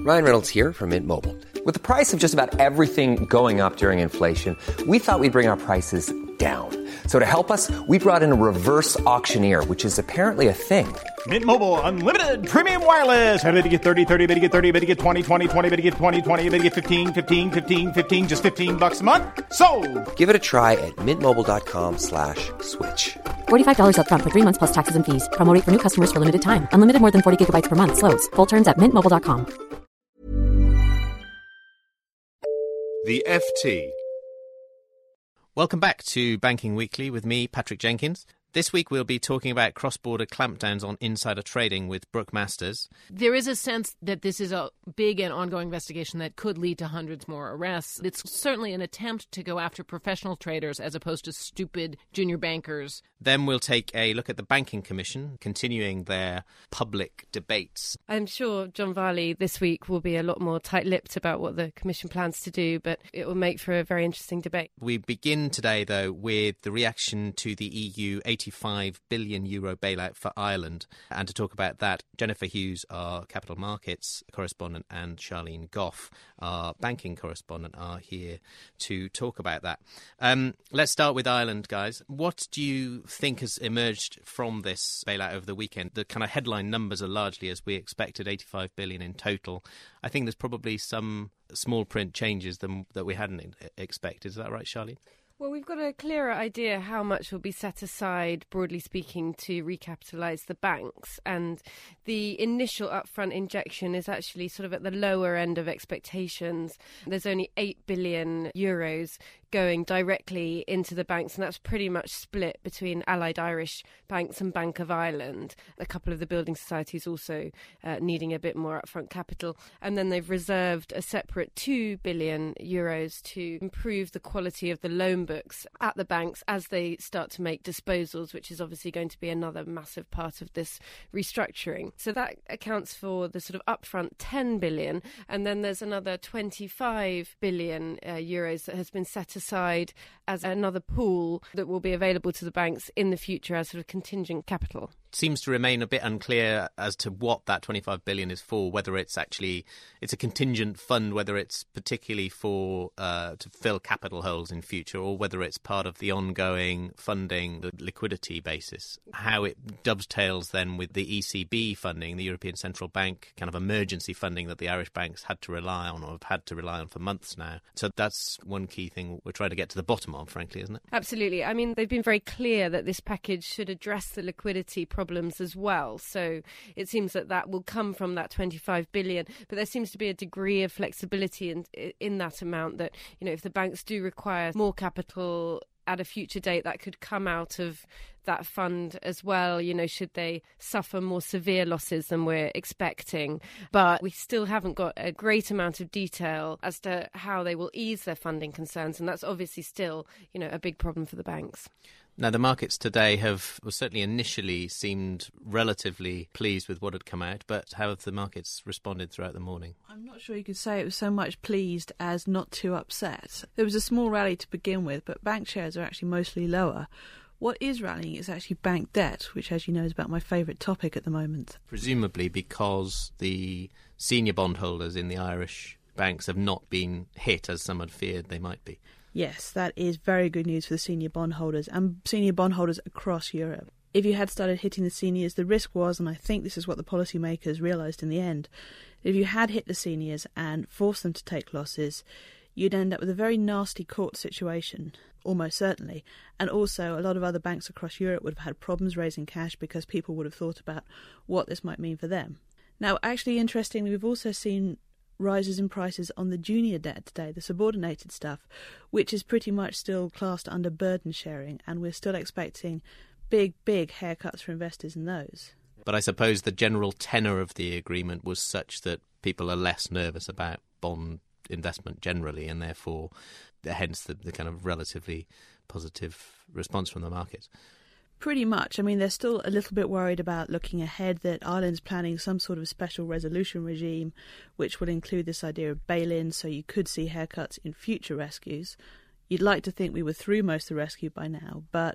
Ryan Reynolds here from Mint Mobile. With the price of just about everything going up during inflation, we thought we'd bring our prices down. So to help us, we brought in a reverse auctioneer, which is apparently a thing. Mint Mobile Unlimited Premium Wireless. How to get 30, 30, bit to get 30, bit to get 20, 20, 20, bit to get 20, 20, bit to get 15, 15, 15, 15, just $15 a month? Sold! Give it a try at mintmobile.com/switch. $45 up front for 3 months plus taxes and fees. Promo rate for new customers for limited time. Unlimited more than 40 gigabytes per month. Slows full terms at mintmobile.com. The FT. Welcome back to Banking Weekly with me, Patrick Jenkins. This week we'll be talking about cross-border clampdowns on insider trading with Brooke Masters. There is a sense that this is a big and ongoing investigation that could lead to hundreds more arrests. It's certainly an attempt to go after professional traders as opposed to stupid junior bankers. Then we'll take a look at the Banking Commission, continuing their public debates. I'm sure John Varley this week will be a lot more tight-lipped about what the Commission plans to do, but it will make for a very interesting debate. We begin today, though, with the reaction to the EU €85 billion bailout for Ireland. And to talk about that, Jennifer Hughes, our capital markets correspondent, and Charlene Goff, our banking correspondent, are here to talk about that. Let's start with Ireland, guys. What do you think has emerged from this bailout over the weekend? The kind of headline numbers are largely as we expected, 85 billion in total. I think there's probably some small print changes that we hadn't expected. Is that right, Charlene? Well, we've got a clearer idea how much will be set aside, broadly speaking, to recapitalise the banks. And the initial upfront injection is actually sort of at the lower end of expectations. There's only €8 billion going directly into the banks, and that's pretty much split between Allied Irish Banks and Bank of Ireland. A couple of the building societies also needing a bit more upfront capital. And then they've reserved a separate €2 billion to improve the quality of the loan books at the banks as they start to make disposals, which is obviously going to be another massive part of this restructuring. So that accounts for the sort of upfront 10 billion, and then there's another 25 billion euros that has been set aside as another pool that will be available to the banks in the future as sort of contingent capital. Seems to remain a bit unclear as to what that 25 billion is for, whether it's a contingent fund, whether it's particularly for to fill capital holes in future, or whether it's part of the ongoing funding, the liquidity basis. How it dovetails then with the ECB funding, the European Central Bank kind of emergency funding that the Irish banks had to rely on, or have had to rely on for months now. So that's one key thing we're trying to get to the bottom of, frankly, isn't it? Absolutely. I mean, they've been very clear that this package should address the liquidity problems as well. So it seems that will come from that 25 billion. But there seems to be a degree of flexibility in that amount that, you know, if the banks do require more capital at a future date, that could come out of that fund as well, you know, should they suffer more severe losses than we're expecting. But we still haven't got a great amount of detail as to how they will ease their funding concerns. And that's obviously still, you know, a big problem for the banks. Now, the markets today certainly initially seemed relatively pleased with what had come out, but how have the markets responded throughout the morning? I'm not sure you could say it was so much pleased as not too upset. There was a small rally to begin with, but bank shares are actually mostly lower. What is rallying is actually bank debt, which, as you know, is about my favourite topic at the moment. Presumably because the senior bondholders in the Irish banks have not been hit as some had feared they might be. Yes, that is very good news for the senior bondholders and senior bondholders across Europe. If you had started hitting the seniors, the risk was, and I think this is what the policymakers realised in the end, if you had hit the seniors and forced them to take losses, you'd end up with a very nasty court situation, almost certainly. And also, a lot of other banks across Europe would have had problems raising cash because people would have thought about what this might mean for them. Now, actually, interestingly, we've also seen rises in prices on the junior debt today, the subordinated stuff, which is pretty much still classed under burden sharing, and we're still expecting big haircuts for investors in those. But I suppose the general tenor of the agreement was such that people are less nervous about bond investment generally, and therefore hence the kind of relatively positive response from the market. Pretty much. I mean, they're still a little bit worried about looking ahead, that Ireland's planning some sort of special resolution regime which will include this idea of bail-in, so you could see haircuts in future rescues. You'd like to think we were through most of the rescue by now, but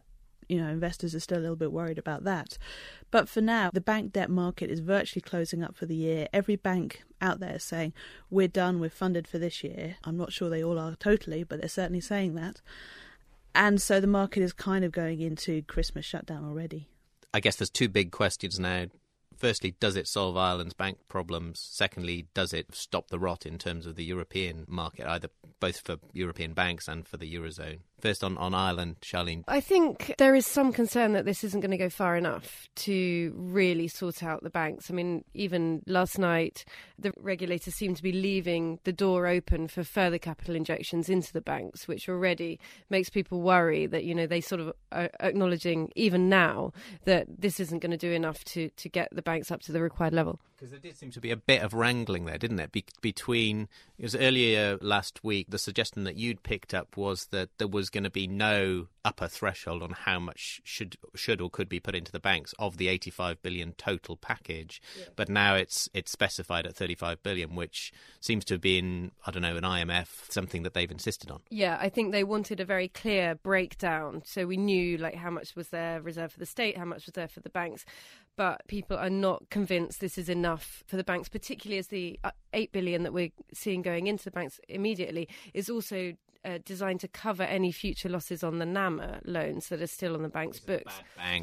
investors are still a little bit worried about that. But for now, the bank debt market is virtually closing up for the year. Every bank out there is saying, we're done, we're funded for this year. I'm not sure they all are totally, but they're certainly saying that. And so the market is kind of going into Christmas shutdown already. I guess there's two big questions now. Firstly, does it solve Ireland's bank problems? Secondly, does it stop the rot in terms of the European market, both for European banks and for the Eurozone? First on Ireland, Charlene. I think there is some concern that this isn't going to go far enough to really sort out the banks. I mean, even last night, the regulators seem to be leaving the door open for further capital injections into the banks, which already makes people worry that, they sort of are acknowledging even now that this isn't going to do enough to get the banks up to the required level. Because there did seem to be a bit of wrangling there, didn't it? Between, it was earlier last week, the suggestion that you'd picked up was that there was going to be no upper threshold on how much should or could be put into the banks of the 85 billion total package. Yeah. But now it's specified at 35 billion, which seems to have been, an IMF, something that they've insisted on. Yeah, I think they wanted a very clear breakdown. So we knew how much was there reserved for the state, how much was there for the banks. But people are not convinced this is enough for the banks, particularly as the 8 billion that we're seeing going into the banks immediately is also designed to cover any future losses on the NAMA loans that are still on the bank's books.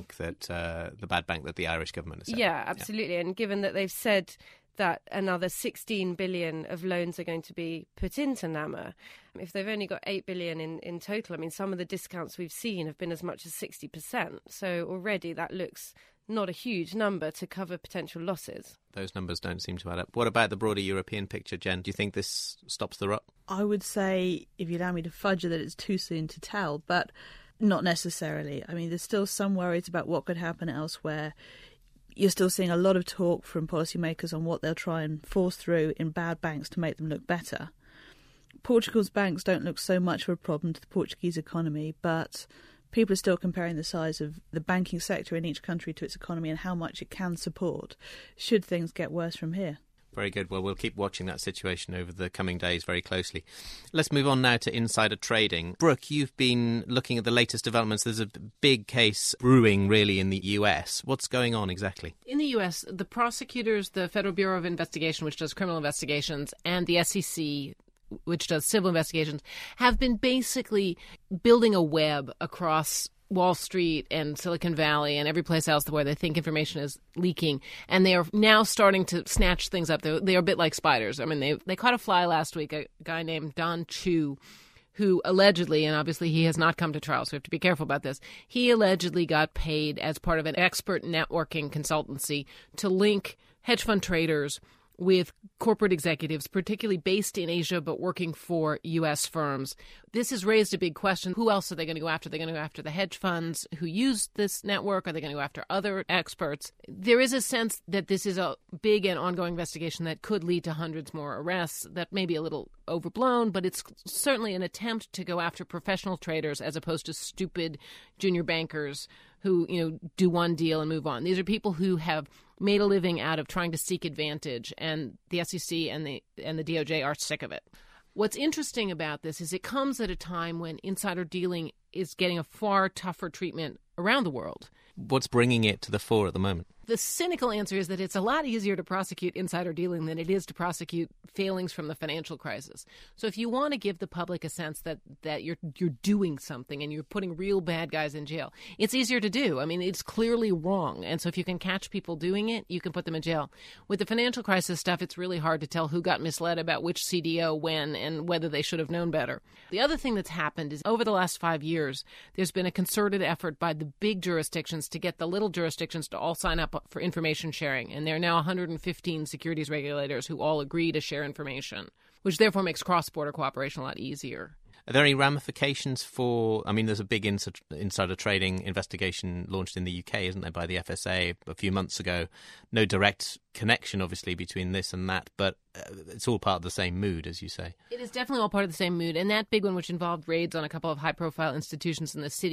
The bad bank that the Irish government has set. Yeah, absolutely. Yeah. And given that they've said that another 16 billion of loans are going to be put into NAMA, if they've only got 8 billion in total, some of the discounts we've seen have been as much as 60%. So already that looks not a huge number to cover potential losses. Those numbers don't seem to add up. What about the broader European picture, Jen? Do you think this stops the rot? I would say, if you allow me to fudge it, that it's too soon to tell, but not necessarily. There's still some worries about what could happen elsewhere. You're still seeing a lot of talk from policymakers on what they'll try and force through in bad banks to make them look better. Portugal's banks don't look so much of a problem to the Portuguese economy, but people are still comparing the size of the banking sector in each country to its economy and how much it can support should things get worse from here. Very good. Well, we'll keep watching that situation over the coming days very closely. Let's move on now to insider trading. Brooke, you've been looking at the latest developments. There's a big case brewing, really, in the US. What's going on exactly? In the US, the prosecutors, the Federal Bureau of Investigation, which does criminal investigations, and the SEC, which does civil investigations, have been basically building a web across Wall Street and Silicon Valley and every place else where they think information is leaking. And they are now starting to snatch things up. They're a bit like spiders. They caught a fly last week, a guy named Don Chu, who allegedly, and obviously he has not come to trial, so we have to be careful about this, he allegedly got paid as part of an expert networking consultancy to link hedge fund traders with corporate executives, particularly based in Asia but working for U.S. firms. This has raised a big question. Who else are they going to go after? Are they going to go after the hedge funds who use this network? Are they going to go after other experts? There is a sense that this is a big and ongoing investigation that could lead to hundreds more arrests. That may be a little overblown, but it's certainly an attempt to go after professional traders as opposed to stupid junior bankers who, do one deal and move on. These are people who have made a living out of trying to seek advantage, and the SEC and the DOJ are sick of it. What's interesting about this is it comes at a time when insider dealing is getting a far tougher treatment around the world. What's bringing it to the fore at the moment? The cynical answer is that it's a lot easier to prosecute insider dealing than it is to prosecute failings from the financial crisis. So if you want to give the public a sense that you're doing something and you're putting real bad guys in jail, it's easier to do. It's clearly wrong. And so if you can catch people doing it, you can put them in jail. With the financial crisis stuff, it's really hard to tell who got misled about which CDO when and whether they should have known better. The other thing that's happened is over the last 5 years, there's been a concerted effort by the big jurisdictions to get the little jurisdictions to all sign up for information sharing. And there are now 115 securities regulators who all agree to share information, which therefore makes cross-border cooperation a lot easier. Are there any ramifications for, there's a big insider trading investigation launched in the UK, isn't there, by the FSA a few months ago. No direct connection, obviously, between this and that, but it's all part of the same mood, as you say. It is definitely all part of the same mood. And that big one, which involved raids on a couple of high-profile institutions in the city,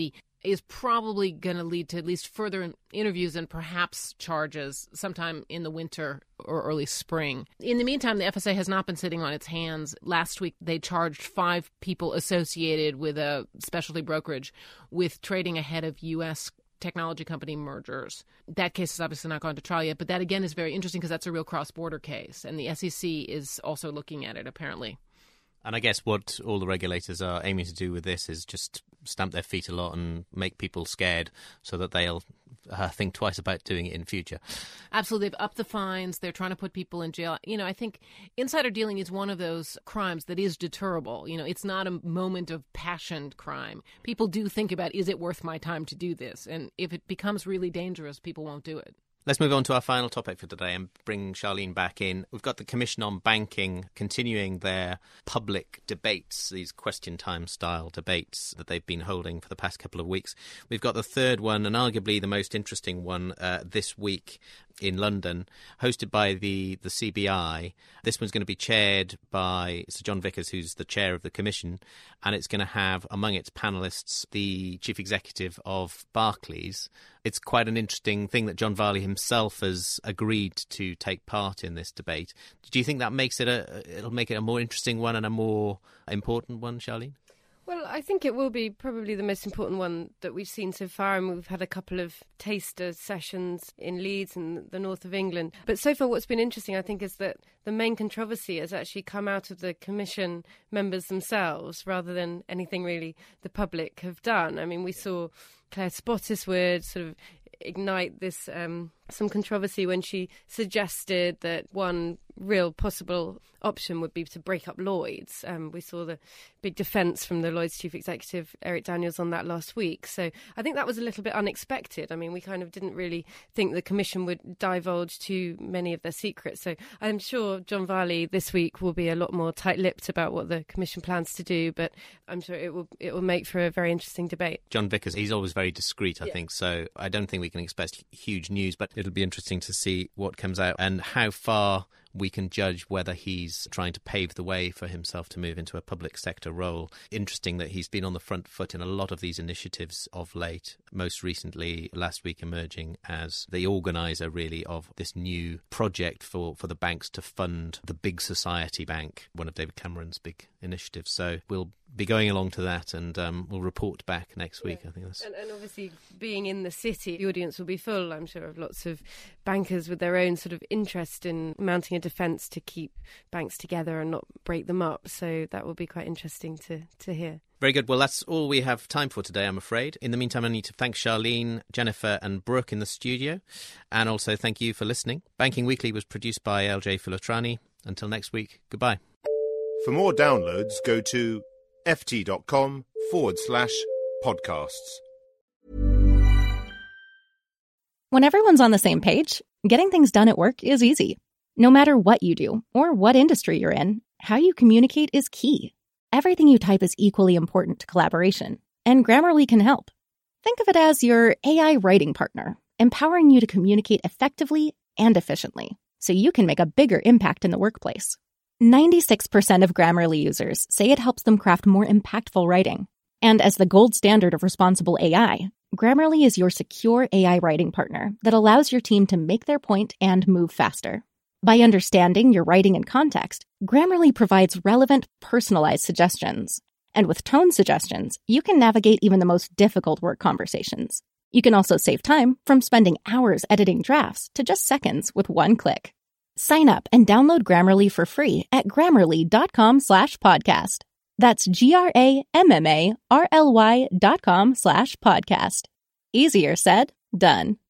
is probably going to lead to at least further interviews and perhaps charges sometime in the winter or early spring. In the meantime, the FSA has not been sitting on its hands. Last week, they charged 5 people associated with a specialty brokerage with trading ahead of U.S. technology company mergers. That case has obviously not gone to trial yet, but that again is very interesting because that's a real cross-border case, and the SEC is also looking at it, apparently. And I guess what all the regulators are aiming to do with this is just stamp their feet a lot and make people scared so that they'll think twice about doing it in future. Absolutely. They've upped the fines. They're trying to put people in jail. I think insider dealing is one of those crimes that is deterrable. It's not a moment of passioned crime. People do think about, is it worth my time to do this? And if it becomes really dangerous, people won't do it. Let's move on to our final topic for today and bring Charlene back in. We've got the Commission on Banking continuing their public debates, these question time style debates that they've been holding for the past couple of weeks. We've got the third one, and arguably the most interesting one, this week in London, hosted by the CBI. This one's going to be chaired by Sir John Vickers, who's the chair of the Commission, and it's going to have among its panellists the chief executive of Barclays. It's quite an interesting thing that John Varley himself has agreed to take part in this debate. Do you think that makes it it'll make it a more interesting one and a more important one, Charlene? Well, I think it will be probably the most important one that we've seen so far, and we've had a couple of taster sessions in Leeds and the north of England. But so far what's been interesting, I think, is that the main controversy has actually come out of the Commission members themselves rather than anything really the public have done. I mean, we saw Claire Spottiswoode sort of ignite this some controversy when she suggested that one real possible option would be to break up Lloyds. We saw the big defence from the Lloyds chief executive, Eric Daniels, on that last week. So I think that was a little bit unexpected. I mean, we kind of didn't really think the Commission would divulge too many of their secrets. So I'm sure John Varley this week will be a lot more tight-lipped about what the Commission plans to do, but I'm sure it will make for a very interesting debate. John Vickers, he's always very discreet, I think, so I don't think we can expect huge news, but it'll be interesting to see what comes out and how far we can judge whether he's trying to pave the way for himself to move into a public sector role. Interesting that he's been on the front foot in a lot of these initiatives of late, most recently last week emerging as the organiser really of this new project for the banks to fund the Big Society Bank, one of David Cameron's big initiatives. So we'll be going along to that, and we'll report back next week. I think that's and obviously being in the city, the audience will be full, I'm sure, of lots of bankers with their own sort of interest in mounting a defence to keep banks together and not break them up. So that will be quite interesting to hear. Very good. Well, that's all we have time for today, I'm afraid. In the meantime, I need to thank Charlene, Jennifer and Brooke in the studio, and also thank you for listening. Banking Weekly was produced by LJ Fulatrani. Until next week, goodbye. For more downloads, go to ft.com/podcasts. When everyone's on the same page, getting things done at work is easy. No matter what you do or what industry you're in, how you communicate is key. Everything you type is equally important to collaboration, and Grammarly can help. Think of it as your AI writing partner, empowering you to communicate effectively and efficiently, so you can make a bigger impact in the workplace. 96% of Grammarly users say it helps them craft more impactful writing. And as the gold standard of responsible AI, Grammarly is your secure AI writing partner that allows your team to make their point and move faster. By understanding your writing and context, Grammarly provides relevant, personalized suggestions. And with tone suggestions, you can navigate even the most difficult work conversations. You can also save time from spending hours editing drafts to just seconds with one click. Sign up and download Grammarly for free at Grammarly.com/podcast. That's GRAMMARLY.com/podcast. Easier said, done.